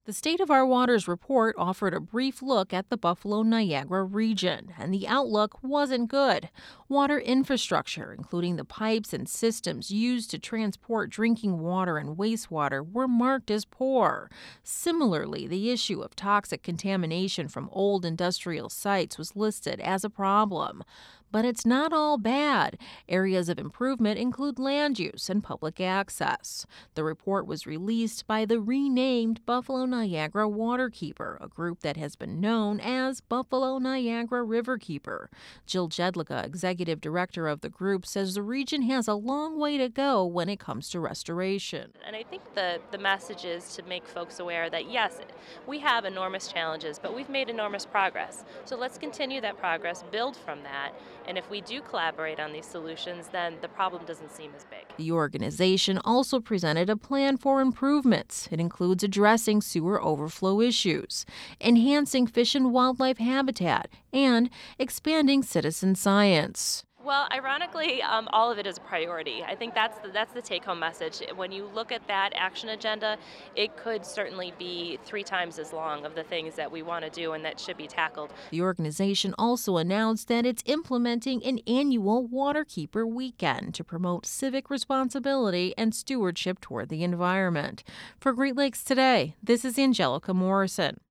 The State of Our Waters report offered a brief look at the Buffalo Niagara region, and the outlook wasn't good. Water infrastructure, including the pipes and systems used to transport drinking water and wastewater, were marked as poor. Similarly, the issue of toxic contamination from old industrial sites was listed as a problem. But it's not all bad. Areas of improvement include land use and public access. The report was released by the renamed Buffalo Niagara Waterkeeper, a group that has been known as Buffalo Niagara Riverkeeper. Jill Jedlicka, executive director of the group, says the region has a long way to go when it comes to restoration. And I think the message is to make folks aware that, yes, we have enormous challenges, but we've made enormous progress. So let's continue that progress, build from that, and if we do collaborate on these solutions, then the problem doesn't seem as big. The organization also presented a plan for improvements. It includes addressing sewer overflow issues, enhancing fish and wildlife habitat, and expanding citizen science. Well, ironically, all of it is a priority. I think that's the take-home message. When you look at that action agenda, it could certainly be 3 times as long of the things that we want to do and that should be tackled. The organization also announced that it's implementing an annual Waterkeeper Weekend to promote civic responsibility and stewardship toward the environment. For Great Lakes Today, this is Angelica Morrison.